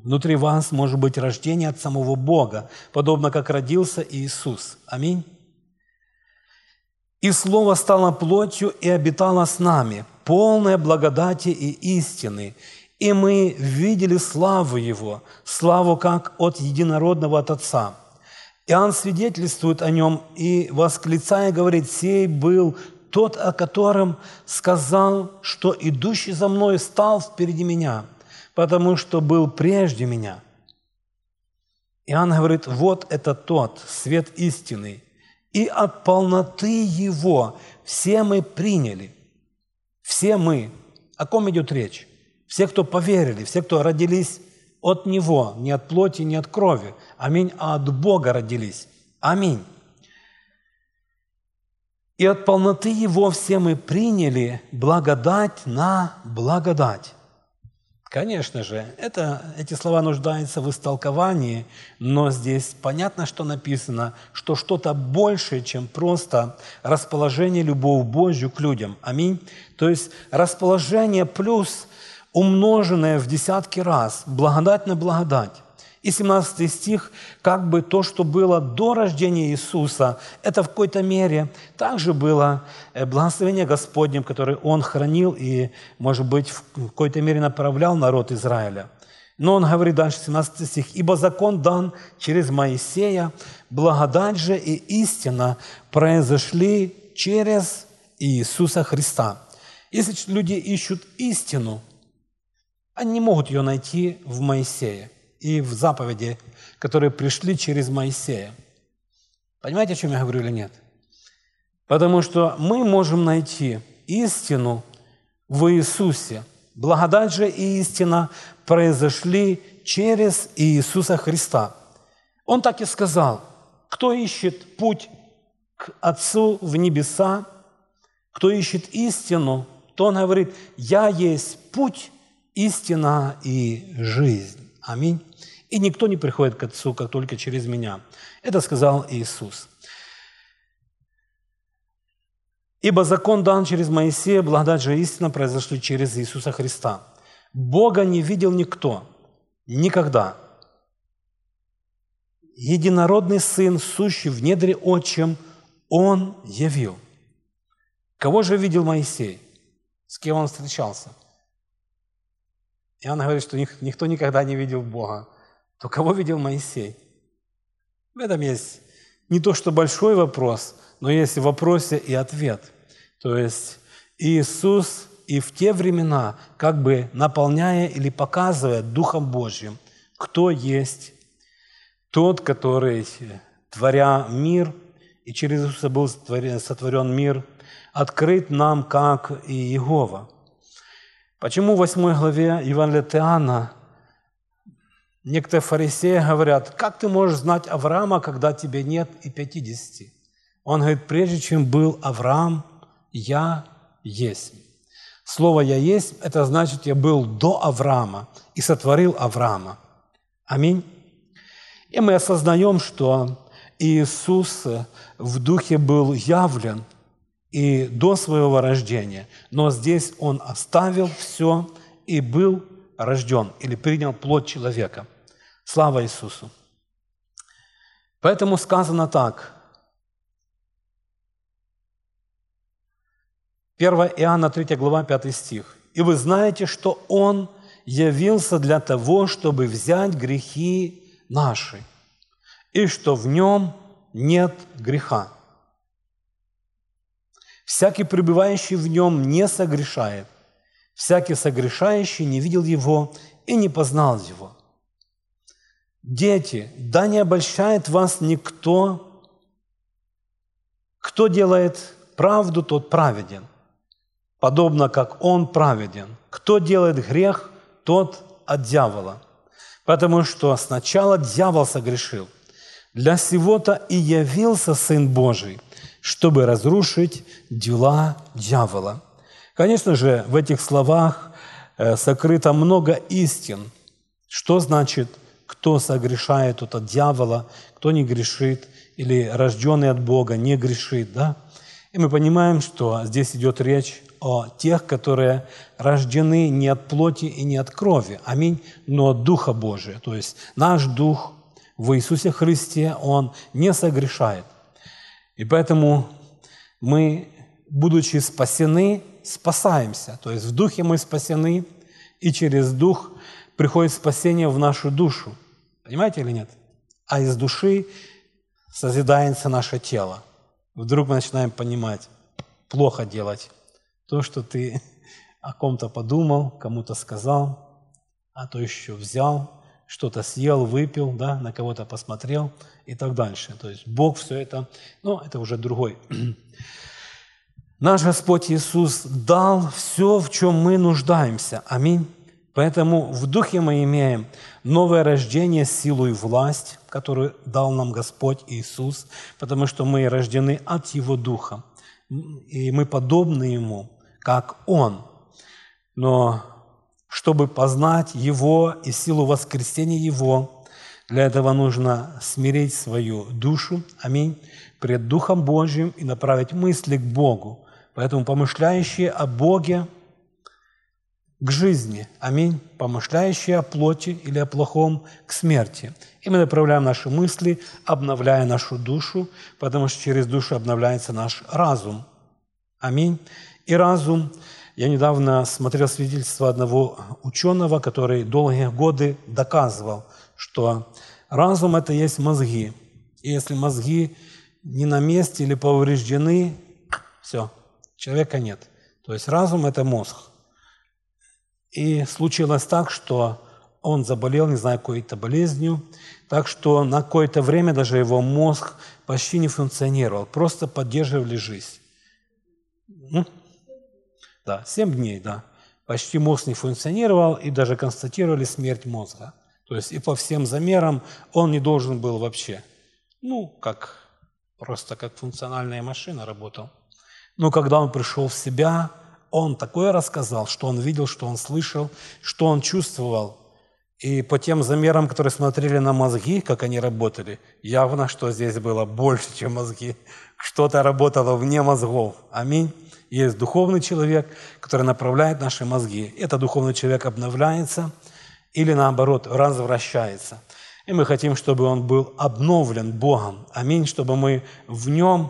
Внутри вас может быть рождение от самого Бога, подобно как родился Иисус. Аминь. «И Слово стало плотью и обитало с нами, полное благодати и истины, и мы видели славу Его, славу как от единородного от Отца». Иоанн свидетельствует о Нем и, восклицая, говорит: «Сей был тот, о котором сказал, что идущий за мной стал впереди меня, потому что был прежде меня». Иоанн говорит: вот это тот свет истины, и от полноты Его все мы приняли. Все мы. О ком идет речь? Все, кто поверили, все, кто родились от Него, не от плоти, не от крови. Аминь. А от Бога родились. Аминь. И от полноты Его все мы приняли благодать на благодать. Конечно же, эти слова нуждаются в истолковании, но здесь понятно, что написано, что что-то большее, чем просто расположение, любовь Божью к людям. Аминь. То есть расположение плюс умноженное в десятки раз, благодать на благодать. И 17 стих, как бы то, что было до рождения Иисуса, это в какой-то мере также было благословение Господнем, которое Он хранил и, может быть, в какой-то мере направлял народ Израиля. Но Он говорит дальше, 17 стих: «Ибо закон дан через Моисея, благодать же и истина произошли через Иисуса Христа». Если люди ищут истину, они не могут ее найти в Моисее и в заповеди, которые пришли через Моисея. Понимаете, о чем я говорю или нет? Потому что мы можем найти истину в Иисусе. Благодать же и истина произошли через Иисуса Христа. Он так и сказал: кто ищет путь к Отцу в небеса, кто ищет истину, то он говорит: «Я есть путь, истина и жизнь». Аминь. И никто не приходит к Отцу, как только через меня. Это сказал Иисус. «Ибо закон дан через Моисея, благодать же и истина произошли через Иисуса Христа». Бога не видел никто, никогда. Единородный Сын, сущий в недре Отчим, Он явил. Кого же видел Моисей? С кем он встречался? Иоанн говорит, что никто никогда не видел Бога. То кого видел Моисей? В этом есть не то что большой вопрос, но есть в вопросе и ответ. То есть Иисус и в те времена, как бы наполняя или показывая Духом Божьим, кто есть тот, который, творя мир, и через Иисуса был сотворен мир, открыт нам как и Иегова. Почему в 8 главе Евангелия от Иоанна некоторые фарисеи говорят: как ты можешь знать Авраама, когда тебе нет и 50? Он говорит: прежде чем был Авраам, я есть. Слово «я есть» – это значит, я был до Авраама и сотворил Авраама. Аминь. И мы осознаем, что Иисус в духе был явлен и до своего рождения, но здесь Он оставил все и был рожден или принял плоть человека. Слава Иисусу! Поэтому сказано так. 1 Иоанна 3 глава 5 стих. «И вы знаете, что Он явился для того, чтобы взять грехи наши, и что в Нем нет греха. Всякий, пребывающий в Нем, не согрешает. Всякий согрешающий не видел Его и не познал Его». Дети, да не обольщает вас никто. Кто делает правду, тот праведен, подобно как Он праведен. Кто делает грех, тот от дьявола. Потому что сначала дьявол согрешил. Для сего-то и явился Сын Божий, чтобы разрушить дела дьявола. Конечно же, в этих словах сокрыто много истин. Что значит, кто согрешает, тот от дьявола, кто не грешит, или рожденный от Бога не грешит, да? И мы понимаем, что здесь идет речь о тех, которые рождены не от плоти и не от крови, аминь, но от Духа Божия. То есть наш Дух в Иисусе Христе, Он не согрешает. И поэтому мы, будучи спасены, спасаемся. То есть в Духе мы спасены, и через Дух приходит спасение в нашу душу. Понимаете или нет? А из души созидается наше тело. Вдруг мы начинаем понимать, плохо делать то, что ты о ком-то подумал, кому-то сказал, а то еще взял, что-то съел, выпил, да, на кого-то посмотрел и так дальше. То есть Бог все это, это уже другой. Наш Господь Иисус дал все, в чем мы нуждаемся. Аминь. Поэтому в Духе мы имеем новое рождение, силу и власть, которую дал нам Господь Иисус, потому что мы рождены от Его Духа, и мы подобны Ему, как Он. Но чтобы познать Его и силу воскресения Его, для этого нужно смирить свою душу, аминь, пред Духом Божьим и направить мысли к Богу. Поэтому помышляющие о Боге к жизни, аминь, помышляющие о плоти или о плохом к смерти. И мы направляем наши мысли, обновляя нашу душу, потому что через душу обновляется наш разум. Аминь. И разум, я недавно смотрел свидетельство одного ученого, который долгие годы доказывал, что разум – это есть мозги. И если мозги не на месте или повреждены, все, человека нет. То есть разум – это мозг. И случилось так, что он заболел, не знаю, какой-то болезнью, так что на какое-то время даже его мозг почти не функционировал, просто поддерживали жизнь. 7 дней, почти мозг не функционировал, и даже констатировали смерть мозга. То есть и по всем замерам он не должен был вообще, просто как функциональная машина работал. Но когда он пришел в себя, он такое рассказал, что он видел, что он слышал, что он чувствовал. И по тем замерам, которые смотрели на мозги, как они работали, явно, что здесь было больше, чем мозги. Что-то работало вне мозгов. Аминь. Есть духовный человек, который направляет наши мозги. Этот духовный человек обновляется или, наоборот, развращается. И мы хотим, чтобы он был обновлен Богом. Аминь. Чтобы мы в нем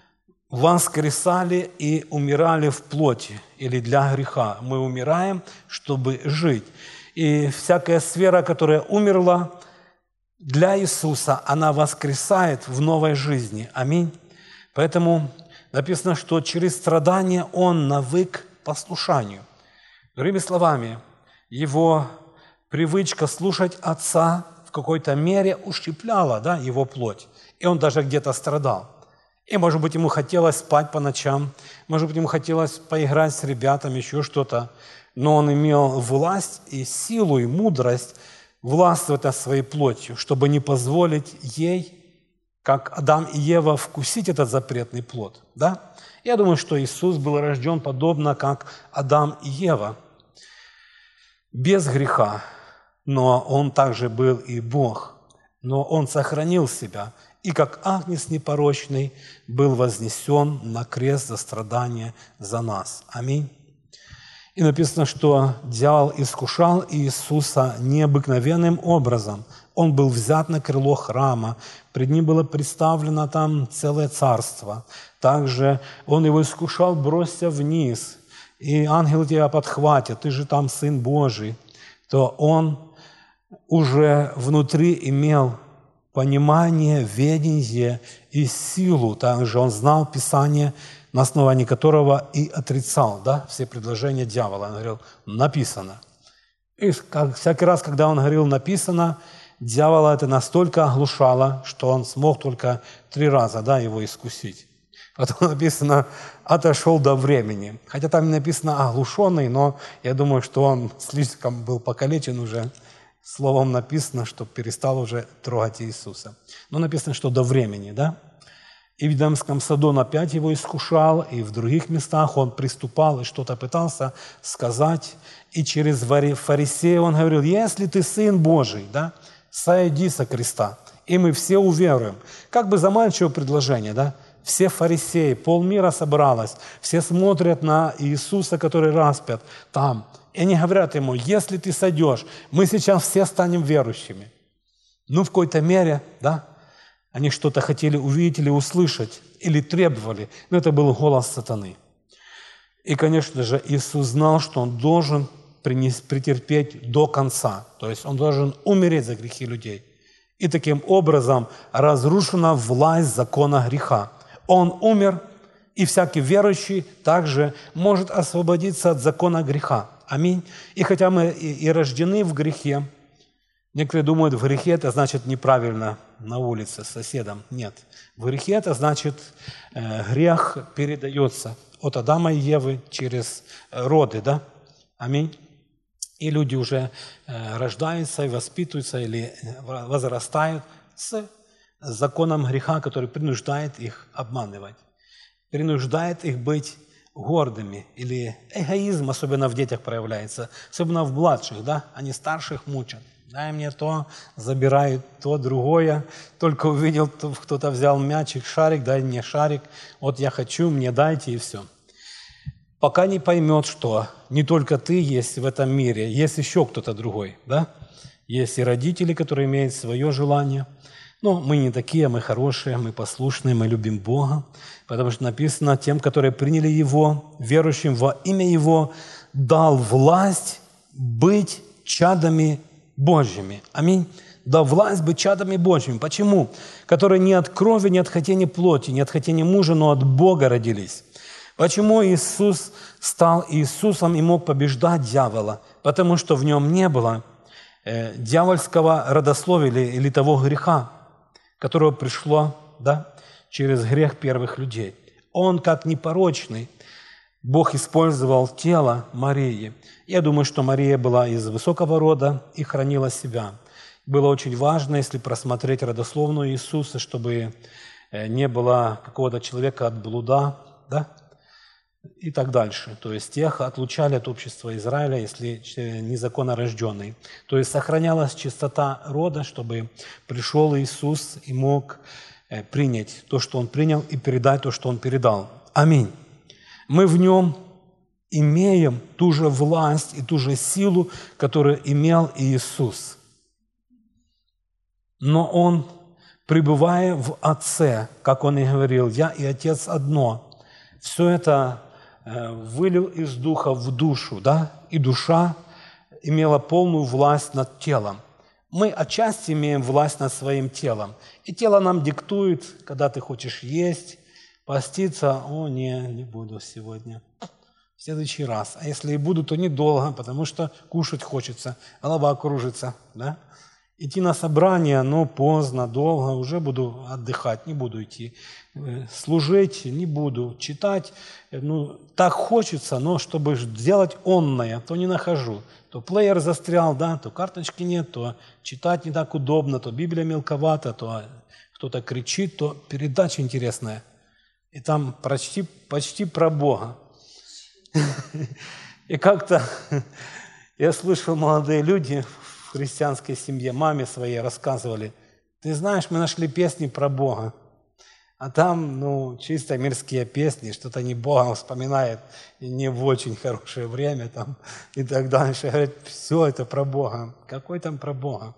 воскресали и умирали в плоти или для греха. Мы умираем, чтобы жить. И всякая сфера, которая умерла для Иисуса, она воскресает в новой жизни. Аминь. Поэтому написано, что через страдания Он навык послушанию. Другими словами, его привычка слушать Отца в какой-то мере ущемляла его плоть. И он даже где-то страдал. И, может быть, ему хотелось спать по ночам, может быть, ему хотелось поиграть с ребятами, еще что-то. Но он имел власть и силу, и мудрость властвовать над своей плотью, чтобы не позволить ей, как Адам и Ева, вкусить этот запретный плод. Да? Я думаю, что Иисус был рожден подобно, как Адам и Ева, без греха. Но Он также был и Бог. Но Он сохранил себя. И как агнец непорочный был вознесен на крест за страдания за нас. Аминь. И написано, что дьявол искушал Иисуса необыкновенным образом. Он был взят на крыло храма, пред ним было представлено там целое царство. Также он его искушал, бросься вниз, и ангелы тебя подхватят, ты же там Сын Божий. То он уже внутри имел понимание, ведение и силу. Также он знал Писание, на основании которого и отрицал все предложения дьявола. Он говорил, написано. И всякий раз, когда он говорил написано, дьявола это настолько оглушало, что он смог только 3 раза его искусить. Потом написано, отошел до времени. Хотя там не написано оглушенный, но я думаю, что он слишком был покалечен уже. Словом написано, что перестал уже трогать Иисуса. Но написано, что до времени, И в Эдемском саду он опять его искушал, и в других местах он приступал и что-то пытался сказать. И через фарисея он говорил, если ты Сын Божий, сойди со креста, и мы все уверуем. Как бы заманчивое предложение, все фарисеи, полмира собралось, все смотрят на Иисуса, который распят там. И они говорят ему: если ты сойдешь, мы сейчас все станем верующими. Ну, в какой-то мере, да, они что-то хотели увидеть или услышать, или требовали. Но это был голос сатаны. И, конечно же, Иисус знал, что Он должен претерпеть до конца. То есть Он должен умереть за грехи людей. И таким образом разрушена власть закона греха. Он умер, и всякий верующий также может освободиться от закона греха. Аминь. И хотя мы и рождены в грехе, некоторые думают, в грехе это значит неправильно на улице с соседом. Нет. В грехе это значит, грех передается от Адама и Евы через роды, да? Аминь. И люди уже рождаются и воспитываются или возрастают с законом греха, который принуждает их обманывать, принуждает их быть гордыми. Или эгоизм особенно в детях проявляется, особенно в младших, да? Они старших мучат. Дай мне то, забирают то, другое. Только увидел, кто-то взял мячик, шарик, дай мне шарик. Вот я хочу, мне дайте, и все. Пока не поймет, что не только ты есть в этом мире, есть еще кто-то другой, да? Есть и родители, которые имеют свое желание. Но мы не такие, мы хорошие, мы послушные, мы любим Бога, потому что написано: тем, которые приняли Его, верующим во имя Его, дал власть быть чадами Божьими. Аминь. Дал власть быть чадами Божьими. Почему? Которые не от крови, не от хотения плоти, не от хотения мужа, но от Бога родились. Почему Иисус стал Иисусом и мог побеждать дьявола? Потому что в нем не было дьявольского родословия или того греха, которое пришло, да, через грех первых людей. Он, как непорочный, Бог использовал тело Марии. Я думаю, что Мария была из высокого рода и хранила себя. Было очень важно, если просмотреть родословную Иисуса, чтобы не было какого-то человека от блуда, да, и так дальше. То есть тех отлучали от общества Израиля, если незаконно рожденный. То есть сохранялась чистота рода, чтобы пришел Иисус и мог принять то, что Он принял, и передать то, что Он передал. Аминь. Мы в Нем имеем ту же власть и ту же силу, которую имел Иисус. Но Он, пребывая в Отце, как Он и говорил: «Я и Отец одно», все это вылил из духа в душу, да? И душа имела полную власть над телом. Мы отчасти имеем власть над своим телом. И тело нам диктует, когда ты хочешь есть, поститься: «О, не буду сегодня, в следующий раз». А если и буду, то недолго, потому что кушать хочется, голова кружится, да? Идти на собрание, но поздно, долго, уже буду отдыхать, не буду идти. Служить не буду, читать, так хочется, но чтобы сделать онное, то не нахожу. То плеер застрял, да, то карточки нет, то читать не так удобно, то Библия мелковата, то кто-то кричит, то передача интересная. И там почти про Бога. И как-то я слышал, молодые люди в христианской семье, маме своей рассказывали: ты знаешь, мы нашли песни про Бога. А там, чисто мирские песни, что-то не Бога вспоминает, и не в очень хорошее время там, и так дальше. Говорят, все это про Бога. Какой там про Бога?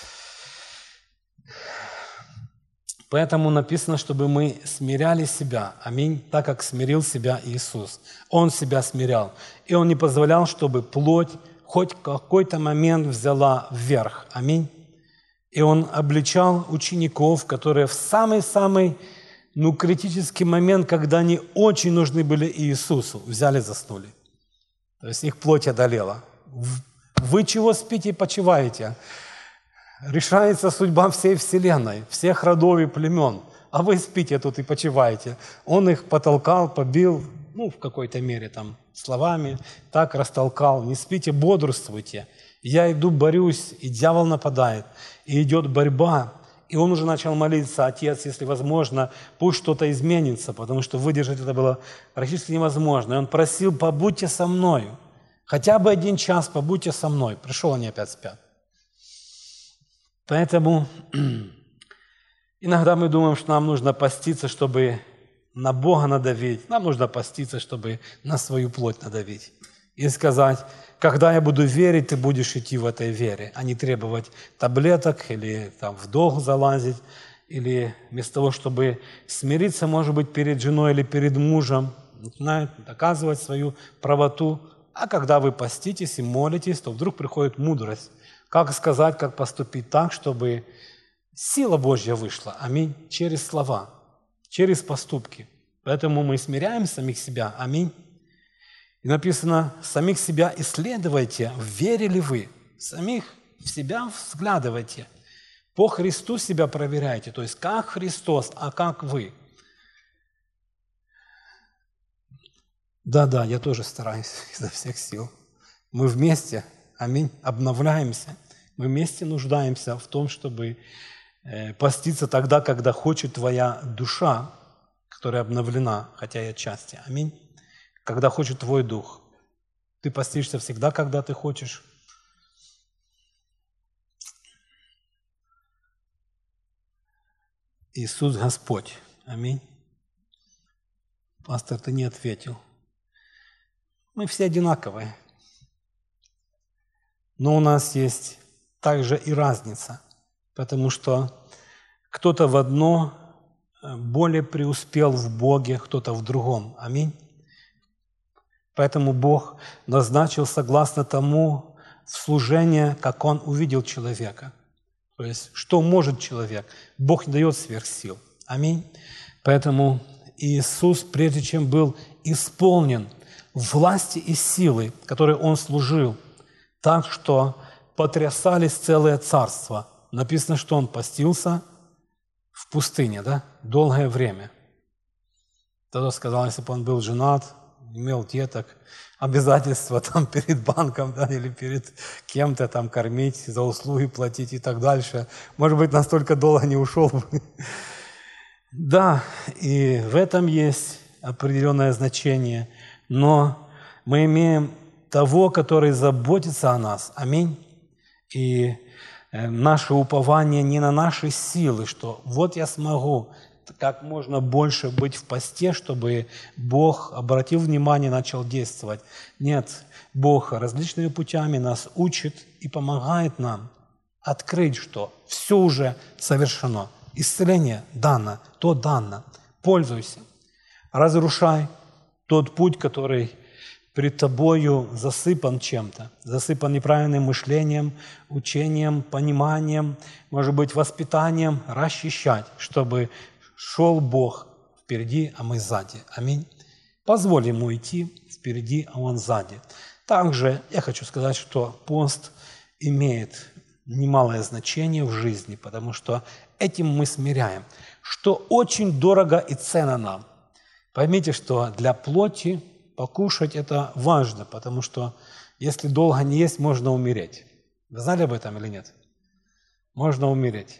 Поэтому написано, чтобы мы смиряли себя. Аминь. Так, как смирил себя Иисус. Он себя смирял. И Он не позволял, чтобы плоть хоть какой-то момент взяла вверх. Аминь. И Он обличал учеников, которые в самый-самый критический момент, когда они очень нужны были Иисусу, взяли, заснули. То есть их плоть одолела. Вы чего спите и почиваете? Решается судьба всей вселенной, всех родов и племен. А вы спите тут и почиваете. Он их потолкал, побил, в какой-то мере там словами, так растолкал. Не спите, бодрствуйте. Я иду, борюсь, и дьявол нападает. И идет борьба. И он уже начал молиться: Отец, если возможно, пусть что-то изменится, потому что выдержать это было практически невозможно. И он просил: побудьте со мною. Хотя бы 1 час побудьте со мной. Пришел, они опять спят. Поэтому иногда мы думаем, что нам нужно поститься, чтобы на Бога надавить, нам нужно поститься, чтобы на свою плоть надавить. И сказать, когда я буду верить, ты будешь идти в этой вере, а не требовать таблеток или там в долг залазить, или вместо того, чтобы смириться, может быть, перед женой или перед мужем, начинают доказывать свою правоту. А когда вы поститесь и молитесь, то вдруг приходит мудрость. Как сказать, как поступить так, чтобы сила Божья вышла. Аминь. Через слова, через поступки. Поэтому мы смиряем самих себя. Аминь. И написано, самих себя исследуйте, верили вы. Самих в себя взглядывайте. По Христу себя проверяйте. То есть, как Христос, а как вы. Да, я тоже стараюсь изо всех сил. Мы вместе, аминь, обновляемся. Мы вместе нуждаемся в том, чтобы поститься тогда, когда хочет твоя душа, которая обновлена, хотя и отчасти. Аминь. Когда хочет твой дух. Ты постишься всегда, когда ты хочешь. Иисус Господь. Аминь. Пастор, ты не ответил. Мы все одинаковые. Но у нас есть также и разница, потому что кто-то в одно более преуспел в Боге, кто-то в другом. Аминь. Поэтому Бог назначил согласно тому в служение, как Он увидел человека. То есть, что может человек? Бог не дает сверхсил. Аминь. Поэтому Иисус, прежде чем был исполнен власти и силы, которой Он служил, так что потрясались целые царства. Написано, что Он постился в пустыне, да, долгое время. Тогда сказал, если бы Он был женат, имел деток, обязательства там перед банком, да, или перед кем-то там кормить, за услуги платить и так дальше. Может быть, настолько долго не ушел бы. Да, и в этом есть определенное значение, но мы имеем того, который заботится о нас. Аминь. И наше упование не на наши силы, что вот я смогу как можно больше быть в посте, чтобы Бог обратил внимание, начал действовать. Нет, Бог различными путями нас учит и помогает нам открыть, что все уже совершено. Исцеление дано, то дано. Пользуйся. Разрушай тот путь, который пред тобою засыпан чем-то, засыпан неправильным мышлением, учением, пониманием, может быть, воспитанием, расчищать, чтобы шел Бог впереди, а мы сзади. Аминь. Позволь Ему идти впереди, а Он сзади. Также я хочу сказать, что пост имеет немалое значение в жизни, потому что этим мы смиряем, что очень дорого и ценно нам. Поймите, что для плоти покушать – это важно, потому что если долго не есть, можно умереть. Вы знали об этом или нет? Можно умереть.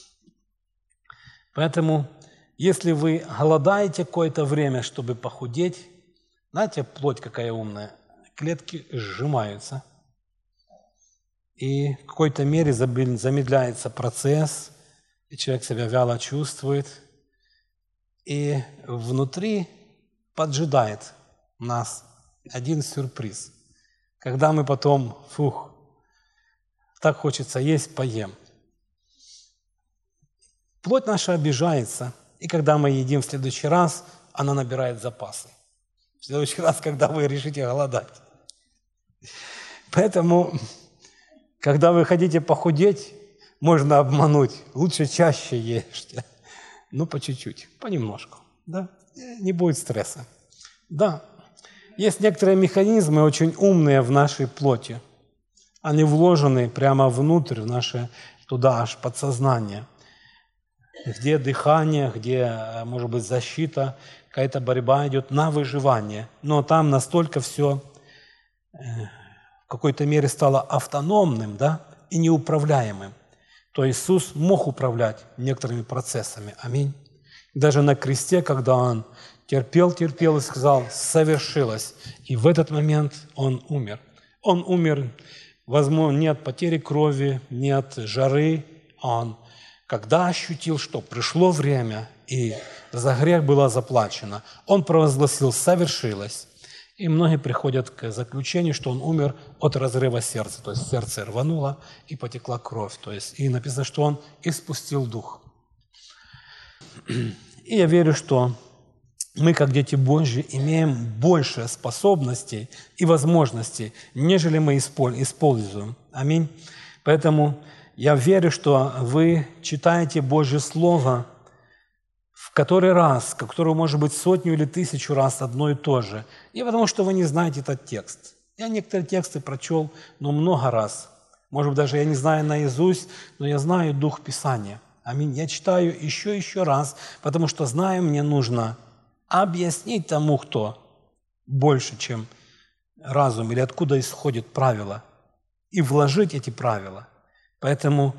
Поэтому, если вы голодаете какое-то время, чтобы похудеть, знаете, плоть какая умная, клетки сжимаются, и в какой-то мере замедляется процесс, и человек себя вяло чувствует, и внутри поджидает нас один сюрприз. Когда мы потом, так хочется есть, поем. Плоть наша обижается, и когда мы едим в следующий раз, она набирает запасы. В следующий раз, когда вы решите голодать. Поэтому, когда вы хотите похудеть, можно обмануть. Лучше чаще ешьте. Ну, по чуть-чуть, понемножку. Да? Не будет стресса. Да. Есть некоторые механизмы очень умные в нашей плоти. Они вложены прямо внутрь, в наше, туда аж подсознание. Где дыхание, где, может быть, защита, какая-то борьба идет на выживание. Но там настолько все в какой-то мере стало автономным, да, и неуправляемым. То Иисус мог управлять некоторыми процессами. Аминь. Даже на кресте, когда Он терпел и сказал, совершилось. И в этот момент Он умер. Он умер, возможно, не от потери крови, не от жары. Он, когда ощутил, что пришло время, и за грех было заплачено. Он провозгласил «совершилось». И многие приходят к заключению, что он умер от разрыва сердца. То есть сердце рвануло и потекла кровь. То есть, и написано, что он испустил дух. И я верю, что мы, как дети Божьи, имеем больше способностей и возможностей, нежели мы используем. Аминь. Поэтому я верю, что вы читаете Божье Слово в который раз, который может быть 100 или 1000 раз одно и то же. Не потому, что вы не знаете этот текст. Я некоторые тексты прочел, но много раз. Может быть, даже я не знаю наизусть, но я знаю дух Писания. Аминь. Я читаю еще раз, потому что знаю, мне нужно объяснить тому, кто больше, чем разум, или откуда исходит правило, и вложить эти правила. Поэтому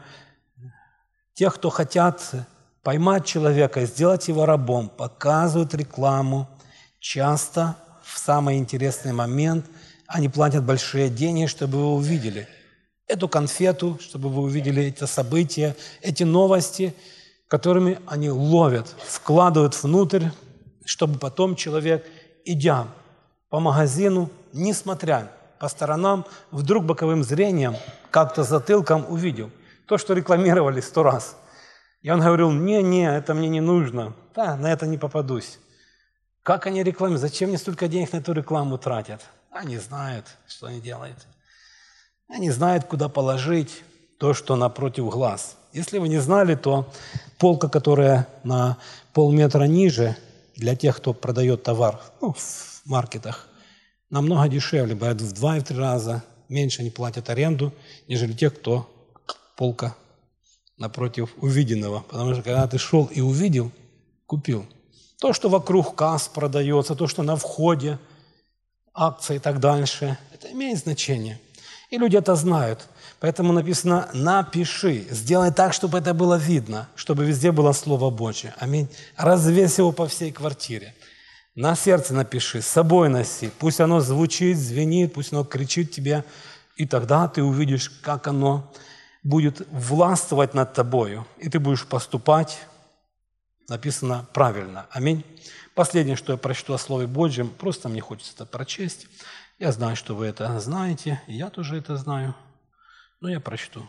те, кто хотят поймать человека и сделать его рабом, показывают рекламу, часто в самый интересный момент они платят большие деньги, чтобы вы увидели эту конфету, чтобы вы увидели эти события, эти новости, которыми они ловят, вкладывают внутрь, чтобы потом человек, идя по магазину, не смотря по сторонам, вдруг боковым зрением, как-то затылком увидел то, что рекламировали 100 раз. И он говорил: не, это мне не нужно, да, на это не попадусь. Как они рекламируют? Зачем мне столько денег на эту рекламу тратят? Они знают, что они делают. Они знают, куда положить то, что напротив глаз. Если вы не знали, то полка, которая на полметра ниже, для тех, кто продает товар в маркетах, намного дешевле, бывает в 2 и 3 раза меньше они платят аренду, нежели те, кто полка напротив увиденного. Потому что когда ты шел и увидел, купил. То, что вокруг касс продается, то, что на входе, акции и так дальше, это имеет значение. И люди это знают. Поэтому написано: напиши, сделай так, чтобы это было видно, чтобы везде было Слово Божье. Аминь. Развесь его по всей квартире. На сердце напиши, с собой носи. Пусть оно звучит, звенит, пусть оно кричит тебе. И тогда ты увидишь, как оно будет властвовать над тобою. И ты будешь поступать, написано, правильно. Аминь. Последнее, что я прочту о Слове Божьем, просто мне хочется это прочесть. Я знаю, что вы это знаете, и я тоже это знаю. Но я прочту.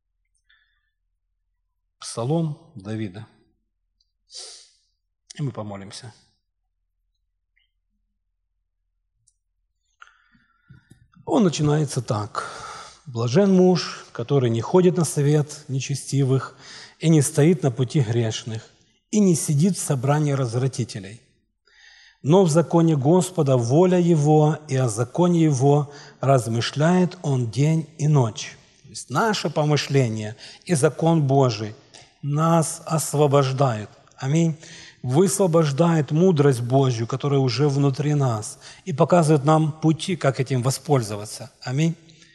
Псалом Давида. И мы помолимся. Он начинается так. «Блажен муж, который не ходит на совет нечестивых, и не стоит на пути грешных, и не сидит в собрании развратителей. Но в законе Господа воля его, и о законе его размышляет он день и ночь». То есть наше помышление и закон Божий нас освобождают. Аминь. Высвобождает мудрость Божью, которая уже внутри нас, и показывает нам пути, как этим воспользоваться. Аминь.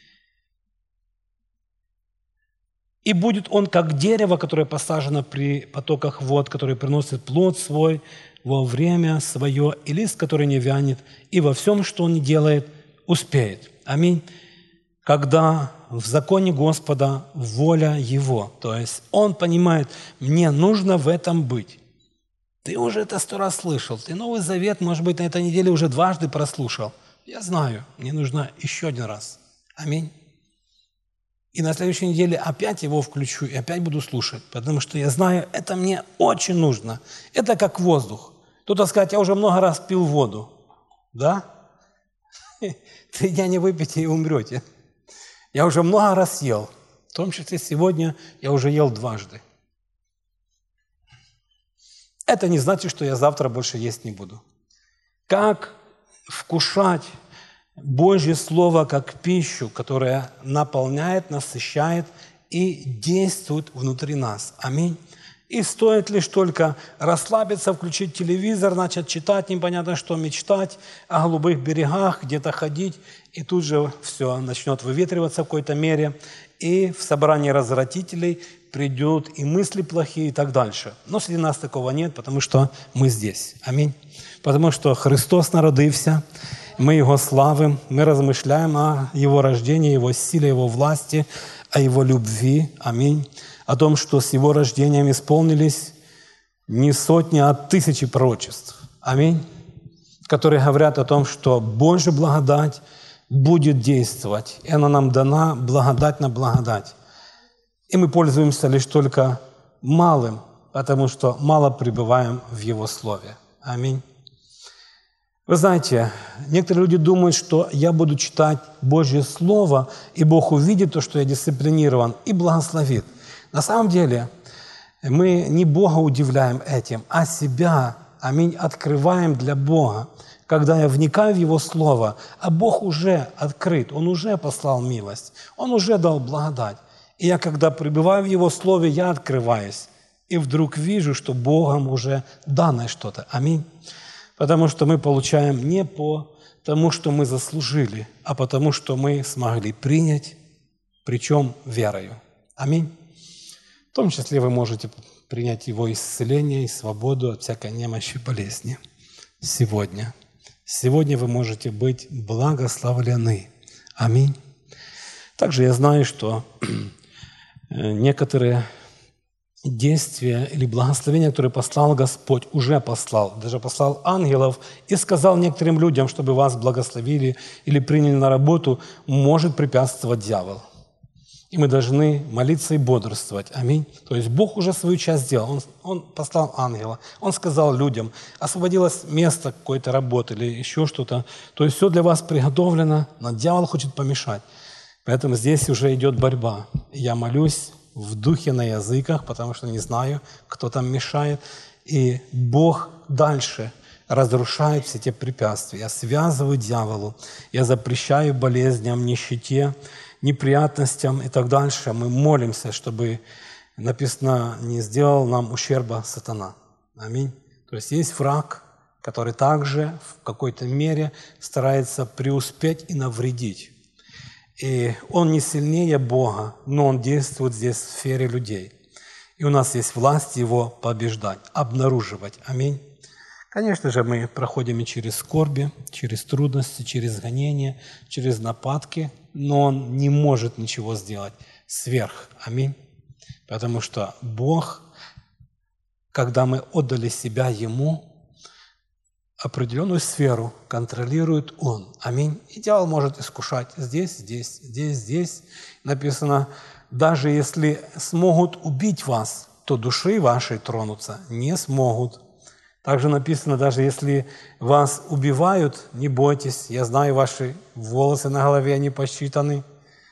И будет он как дерево, которое посажено при потоках вод, которое приносит плод свой во время свое, и лист, который не вянет, и во всем, что он не делает, успеет. Аминь. Когда в законе Господа воля Его, то есть он понимает, мне нужно в этом быть. Ты уже это 100 раз слышал, ты Новый Завет, может быть, на этой неделе уже 2 прослушал. Я знаю, мне нужно еще 1 раз. Аминь. И на следующей неделе опять его включу и опять буду слушать, потому что я знаю, это мне очень нужно. Это как воздух. Кто-то скажет: я уже много раз пил воду. Да? 3 дня не выпейте и умрете. Я уже много раз ел. В том числе сегодня я уже ел 2. Это не значит, что я завтра больше есть не буду. Как вкушать Божье Слово как пищу, которая наполняет, насыщает и действует внутри нас. Аминь. И стоит лишь только расслабиться, включить телевизор, начать читать непонятно что, мечтать о голубых берегах, где-то ходить, и тут же все начнет выветриваться в какой-то мере, и в собрании развратителей придут и мысли плохие и так дальше. Но среди нас такого нет, потому что мы здесь. Аминь. Потому что Христос народився, мы Его славим, мы размышляем о Его рождении, Его силе, Его власти, о Его любви. Аминь. О том, что с Его рождением исполнились не сотни, а тысячи пророчеств. Аминь. Которые говорят о том, что Божья благодать будет действовать. И она нам дана благодать на благодать. И мы пользуемся лишь только малым, потому что мало пребываем в Его Слове. Аминь. Вы знаете, некоторые люди думают, что я буду читать Божье Слово, и Бог увидит то, что я дисциплинирован, и благословит. На самом деле мы не Бога удивляем этим, а себя, аминь, открываем для Бога. Когда я вникаю в Его Слово, а Бог уже открыт, Он уже послал милость, Он уже дал благодать. И я, когда пребываю в Его Слове, я открываюсь, и вдруг вижу, что Богом уже дано что-то. Аминь. Потому что мы получаем не по тому, что мы заслужили, а потому, что мы смогли принять, причем верою. Аминь. В том числе вы можете принять Его исцеление и свободу от всякой немощи и болезни сегодня. Сегодня вы можете быть благословлены. Аминь. Также я знаю, что некоторые действия или благословения, которые послал Господь, уже послал. Даже послал ангелов и сказал некоторым людям, чтобы вас благословили или приняли на работу, может препятствовать дьявол. И мы должны молиться и бодрствовать. Аминь. То есть Бог уже свою часть сделал. Он послал ангела. Он сказал людям, освободилось место какой-то работы или еще что-то. То есть все для вас приготовлено, но дьявол хочет помешать. Поэтому здесь уже идет борьба. Я молюсь в духе на языках, потому что не знаю, кто там мешает. И Бог дальше разрушает все те препятствия. Я связываю дьяволу, я запрещаю болезням, нищете, неприятностям и так дальше. Мы молимся, чтобы, написано, не сделал нам ущерба сатана. Аминь. То есть есть враг, который также в какой-то мере старается преуспеть и навредить. И он не сильнее Бога, но он действует здесь в сфере людей. И у нас есть власть его побеждать, обнаруживать. Аминь. Конечно же, мы проходим и через скорби, через трудности, через гонения, через нападки, но он не может ничего сделать сверх. Аминь. Потому что Бог, когда мы отдали себя Ему, определенную сферу контролирует Он. Аминь. И дьявол может искушать здесь, здесь, здесь, здесь. Написано, даже если смогут убить вас, то души вашей тронуться не смогут. Также написано, даже если вас убивают, не бойтесь. Я знаю, ваши волосы на голове, они посчитаны.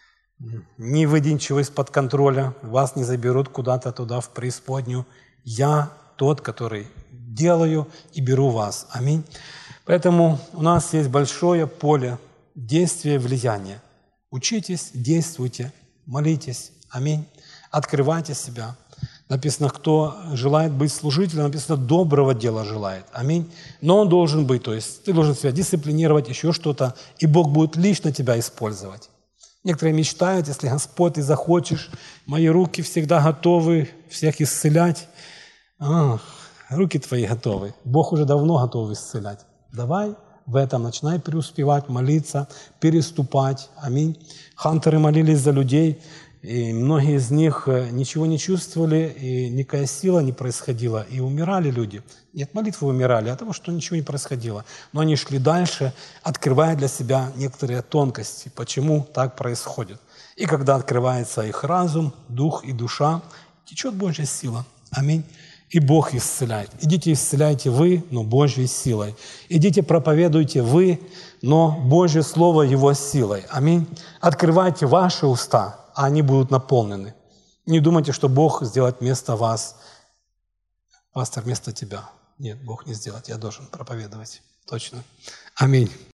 Не выйдет ничего из-под контроля. Вас не заберут куда-то туда, в преисподнюю. Я тот, который делаю и беру вас. Аминь. Поэтому у нас есть большое поле действия и влияния. Учитесь, действуйте, молитесь. Аминь. Открывайте себя. Написано, кто желает быть служителем, написано, доброго дела желает. Аминь. Но он должен быть, то есть ты должен себя дисциплинировать, еще что-то, и Бог будет лично тебя использовать. Некоторые мечтают, если Господь, ты захочешь, мои руки всегда готовы всех исцелять. Руки твои готовы. Бог уже давно готов исцелять. Давай в этом начинай преуспевать, молиться, переступать. Аминь. Хантеры молились за людей, и многие из них ничего не чувствовали, и никакая сила не происходила, и умирали люди. Не от молитвы умирали, а от того, что ничего не происходило. Но они шли дальше, открывая для себя некоторые тонкости, почему так происходит. И когда открывается их разум, дух и душа, течет Божья сила. Аминь. И Бог исцеляет. Идите исцеляйте вы, но Божьей силой. Идите проповедуйте вы, но Божье Слово Его силой. Аминь. Открывайте ваши уста, а они будут наполнены. Не думайте, что Бог сделает вместо вас, пастор, вместо тебя. Нет, Бог не сделает, я должен проповедовать. Точно. Аминь.